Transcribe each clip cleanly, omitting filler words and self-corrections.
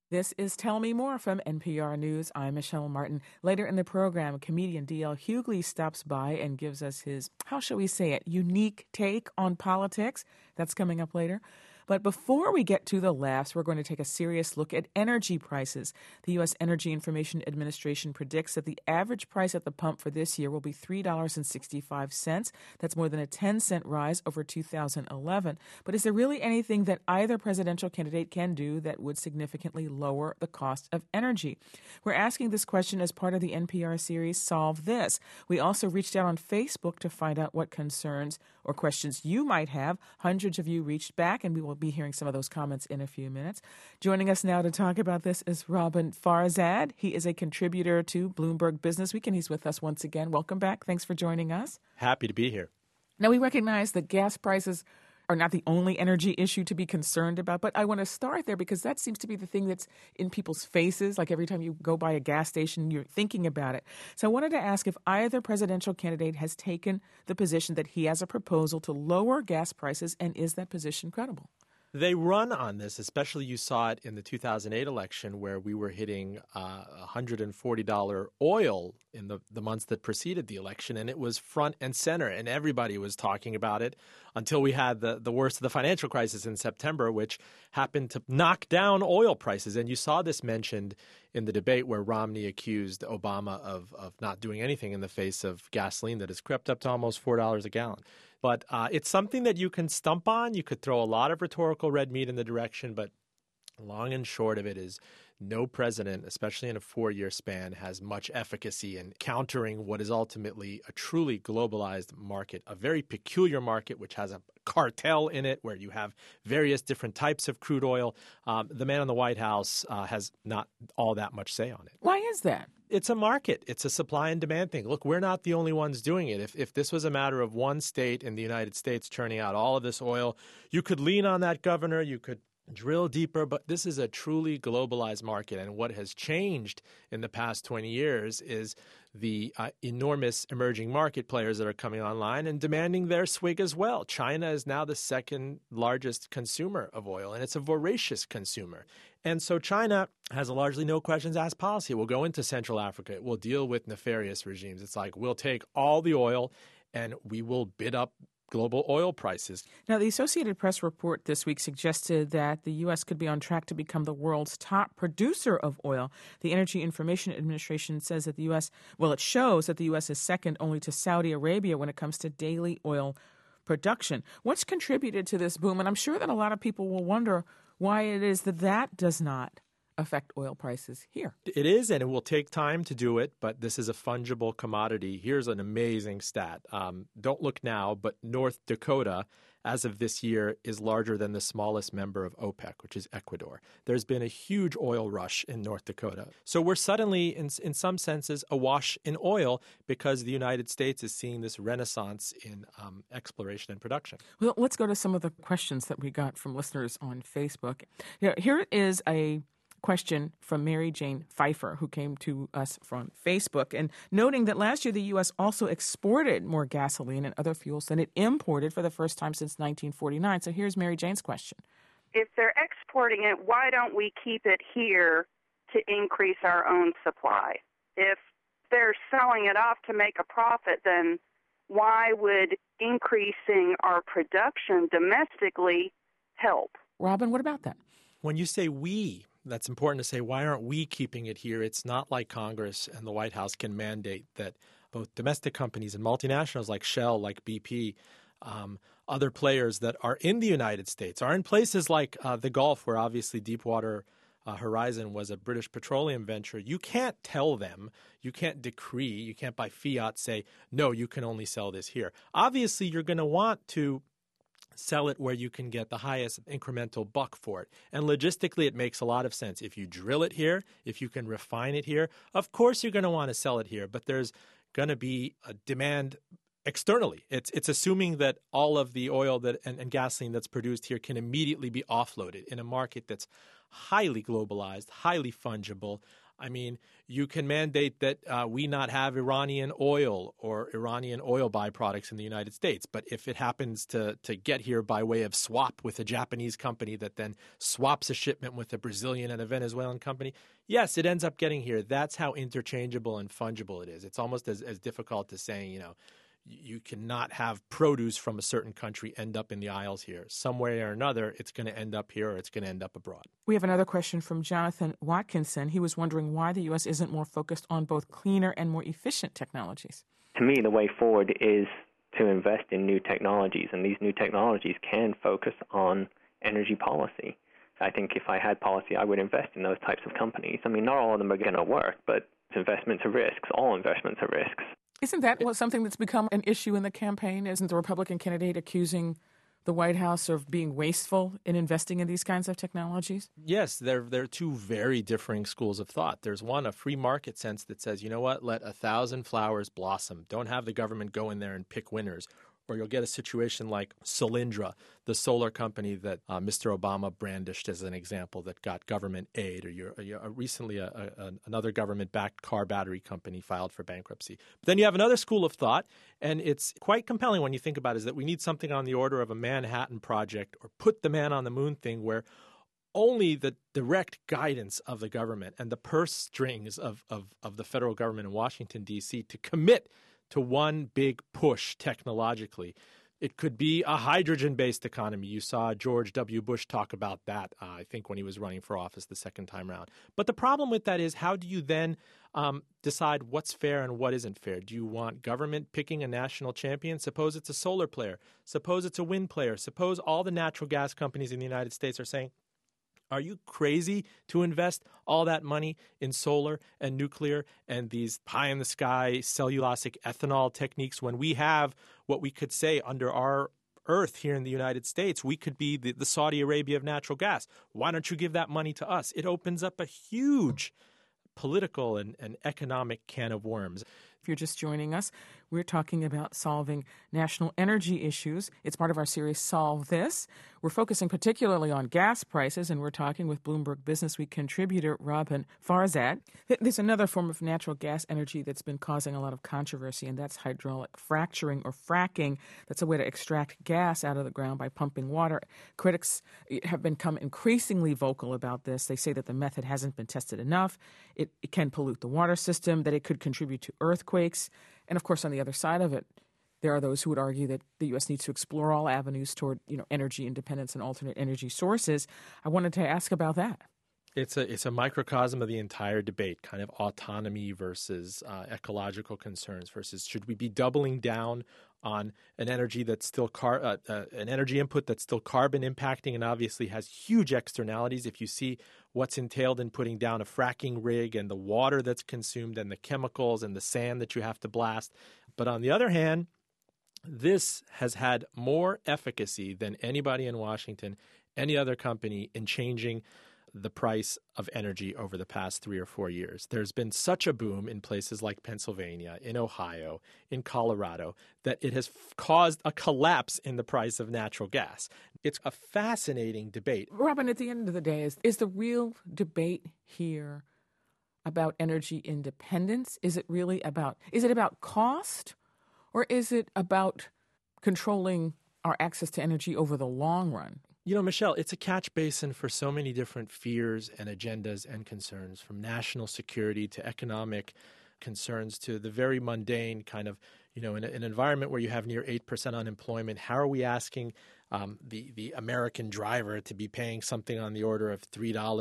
This is Tell Me More from NPR News. I'm Michelle Martin. Later in the program, comedian D.L. Hughley stops by and gives us his, how shall we say it, unique take on politics. That's coming up later. But before we get to the laughs, we're going to take a serious look at energy prices. The U.S. Energy Information Administration predicts that the average price at the pump for this year will be $3.65. That's more than a 10-cent rise over 2011. But is there really anything that either presidential candidate can do that would significantly lower the cost of energy? We're asking this question as part of the NPR series Solve This. We also reached out on Facebook to find out what concerns or questions you might have. Hundreds of you reached back, and we will be hearing some of those comments in a few minutes. Joining us now to talk about this is Robin Farzad. He is a contributor to Bloomberg Businessweek, and he's with us once again. Welcome back. Thanks for joining us. Happy to be here. Now, we recognize that gas prices are not the only energy issue to be concerned about, but I want to start there because that seems to be the thing that's in people's faces. Like every time you go by a gas station, you're thinking about it. So I wanted to ask if either presidential candidate has taken the position that he has a proposal to lower gas prices, and is that position credible? They run on this, especially you saw it in the 2008 election where we were hitting $140 oil in the months that preceded the election, and it was front and center, and everybody was talking about it until we had the worst of the financial crisis in September, which happened to knock down oil prices. And you saw this mentioned in the debate where Romney accused Obama of not doing anything in the face of gasoline that has crept up to almost $4 a gallon. But it's something that you can stump on. You could throw a lot of rhetorical red meat in the direction, but long and short of it is no president, especially in a 4-year span, has much efficacy in countering what is ultimately a truly globalized market, a very peculiar market which has a cartel in it where you have various different types of crude oil. The man in the White House has not all that much say on it. Why is that? It's a market. It's a supply and demand thing. Look, we're not the only ones doing it. If this was a matter of one state in the United States churning out all of this oil, you could lean on that governor. You could drill deeper, but this is a truly globalized market. And what has changed in the past 20 years is the enormous emerging market players that are coming online and demanding their swig as well. China is now the second largest consumer of oil, and it's a voracious consumer. And so China has a largely no questions asked policy. It will go into Central Africa. It will deal with nefarious regimes. It's like, we'll take all the oil and we will bid up global oil prices. Now, the Associated Press report this week suggested that the U.S. could be on track to become the world's top producer of oil. The Energy Information Administration says that the U.S., it shows that the U.S. is second only to Saudi Arabia when it comes to daily oil production. What's contributed to this boom? And I'm sure that a lot of people will wonder why it is that does not affect oil prices here. It is, and it will take time to do it, but this is a fungible commodity. Here's an amazing stat. Don't look now, but North Dakota, as of this year, is larger than the smallest member of OPEC, which is Ecuador. There's been a huge oil rush in North Dakota. So we're suddenly, in some senses, awash in oil because the United States is seeing this renaissance in exploration and production. Well, let's go to some of the questions that we got from listeners on Facebook. Here is a question from Mary Jane Pfeiffer, who came to us from Facebook, and noting that last year the U.S. also exported more gasoline and other fuels than it imported for the first time since 1949. So here's Mary Jane's question. If they're exporting it, why don't we keep it here to increase our own supply? If they're selling it off to make a profit, then why would increasing our production domestically help? Robin, what about that? When you say we, that's important to say, why aren't we keeping it here? It's not like Congress and the White House can mandate that both domestic companies and multinationals like Shell, like BP, other players that are in the United States, are in places like the Gulf, where obviously Deepwater Horizon was a British petroleum venture. You can't tell them, you can't decree, you can't by fiat say, no, you can only sell this here. Obviously, you're going to want to sell it where you can get the highest incremental buck for it. And logistically, it makes a lot of sense. If you drill it here, if you can refine it here, of course you're going to want to sell it here. But there's going to be a demand externally. It's assuming that all of the oil and gasoline that's produced here can immediately be offloaded in a market that's highly globalized, highly fungible. I mean, you can mandate that we not have Iranian oil or Iranian oil byproducts in the United States. But if it happens to get here by way of swap with a Japanese company that then swaps a shipment with a Brazilian and a Venezuelan company, yes, it ends up getting here. That's how interchangeable and fungible it is. It's almost as difficult as saying, you cannot have produce from a certain country end up in the aisles here. Some way or another, it's going to end up here or it's going to end up abroad. We have another question from Jonathan Watkinson. He was wondering why the U.S. isn't more focused on both cleaner and more efficient technologies. To me, the way forward is to invest in new technologies, and these new technologies can focus on energy policy. I think if I had policy, I would invest in those types of companies. I mean, not all of them are going to work, but investments are risks. All investments are risks. Isn't that something that's become an issue in the campaign? Isn't the Republican candidate accusing the White House of being wasteful in investing in these kinds of technologies? Yes, there are two very differing schools of thought. There's one, a free market sense that says, you know what, let 1,000 flowers blossom. Don't have the government go in there and pick winners. Or you'll get a situation like Solyndra, the solar company that Mr. Obama brandished as an example that got government aid, or recently another government-backed car battery company filed for bankruptcy. But then you have another school of thought, and it's quite compelling when you think about it, is that we need something on the order of a Manhattan Project or put the man on the moon thing where only the direct guidance of the government and the purse strings of the federal government in Washington, D.C. to commit to one big push technologically. It could be a hydrogen-based economy. You saw George W. Bush talk about that, I think, when he was running for office the second time around. But the problem with that is, how do you then decide what's fair and what isn't fair? Do you want government picking a national champion? Suppose it's a solar player. Suppose it's a wind player. Suppose all the natural gas companies in the United States are saying, are you crazy to invest all that money in solar and nuclear and these pie-in-the-sky cellulosic ethanol techniques when we have what we could say under our earth here in the United States? We could be the Saudi Arabia of natural gas. Why don't you give that money to us? It opens up a huge political and economic can of worms. If you're just joining us, we're talking about solving national energy issues. It's part of our series, Solve This. We're focusing particularly on gas prices, and we're talking with Bloomberg Businessweek contributor Robin Farzad. There's another form of natural gas energy that's been causing a lot of controversy, and that's hydraulic fracturing or fracking. That's a way to extract gas out of the ground by pumping water. Critics have become increasingly vocal about this. They say that the method hasn't been tested enough. It can pollute the water system, that it could contribute to earthquakes. And of course, on the other side of it, there are those who would argue that the U.S. needs to explore all avenues toward, energy independence and alternate energy sources. I wanted to ask about that. It's a microcosm of the entire debate, kind of autonomy versus ecological concerns versus should we be doubling down on an energy that's still an energy input that's still carbon impacting and obviously has huge externalities. If you see what's entailed in putting down a fracking rig and the water that's consumed and the chemicals and the sand that you have to blast. But on the other hand, this has had more efficacy than anybody in Washington, any other company in changing the price of energy over the past 3 or 4 years. There's been such a boom in places like Pennsylvania, in Ohio, in Colorado, that it has caused a collapse in the price of natural gas. It's a fascinating debate. Robin, at the end of the day, is the real debate here about energy independence? Is it about cost, or is it about controlling our access to energy over the long run? Michelle, it's a catch basin for so many different fears and agendas and concerns, from national security to economic concerns to the very mundane kind of, in an environment where you have near 8% unemployment. How are we asking the American driver to be paying something on the order of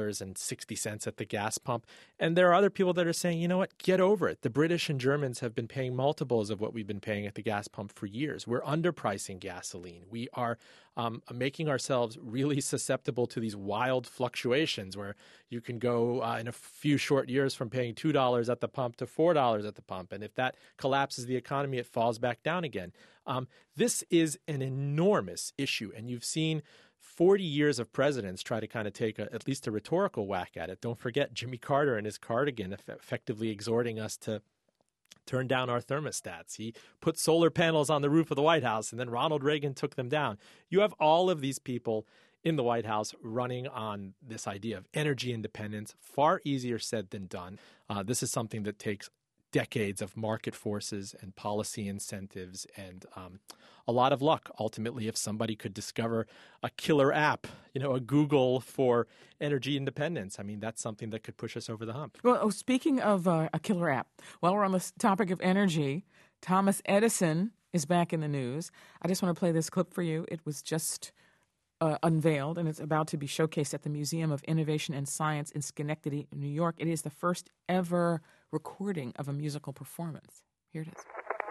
$3.60 at the gas pump? And there are other people that are saying, you know what, get over it. The British and Germans have been paying multiples of what we've been paying at the gas pump for years. We're underpricing gasoline. We are making ourselves really susceptible to these wild fluctuations where you can go in a few short years from paying $2 at the pump to $4 at the pump. And if that collapses the economy, it falls back down again. This is an enormous issue, and you've seen 40 years of presidents try to kind of take at least a rhetorical whack at it. Don't forget Jimmy Carter and his cardigan effectively exhorting us to turn down our thermostats. He put solar panels on the roof of the White House, and then Ronald Reagan took them down. You have all of these people in the White House running on this idea of energy independence. Far easier said than done. This is something that takes decades of market forces and policy incentives and a lot of luck. Ultimately, if somebody could discover a killer app, a Google for energy independence, I mean, that's something that could push us over the hump. Well, speaking of a killer app, while we're on the topic of energy, Thomas Edison is back in the news. I just want to play this clip for you. It was just unveiled, and it's about to be showcased at the Museum of Innovation and Science in Schenectady, New York. It is the first ever recording of a musical performance. Here it is.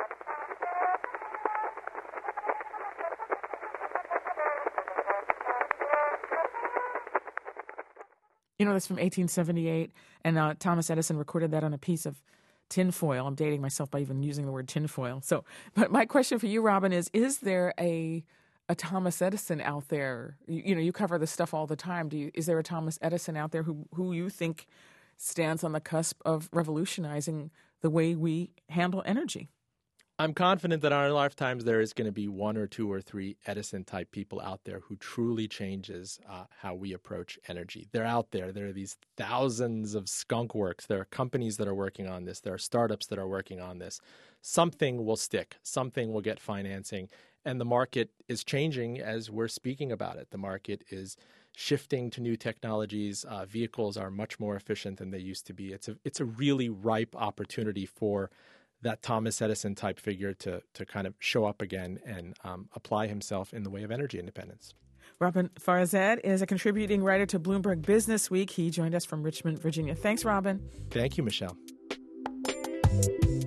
That's from 1878, and Thomas Edison recorded that on a piece of tinfoil. I'm dating myself by even using the word tinfoil. But my question for you, Robin, is there a Thomas Edison out there? You cover this stuff all the time. Is there a Thomas Edison out there who you think stands on the cusp of revolutionizing the way we handle energy? I'm confident that in our lifetimes there is going to be one or two or three Edison-type people out there who truly changes how we approach energy. They're out there. There are these thousands of skunk works. There are companies that are working on this. There are startups that are working on this. Something will stick. Something will get financing. And the market is changing as we're speaking about it. The market is shifting to new technologies. Vehicles are much more efficient than they used to be. It's a really ripe opportunity for that Thomas Edison type figure to kind of show up again and apply himself in the way of energy independence. Robin Farzad is a contributing writer to Bloomberg Business Week. He joined us from Richmond, Virginia. Thanks, Robin. Thank you, Michelle.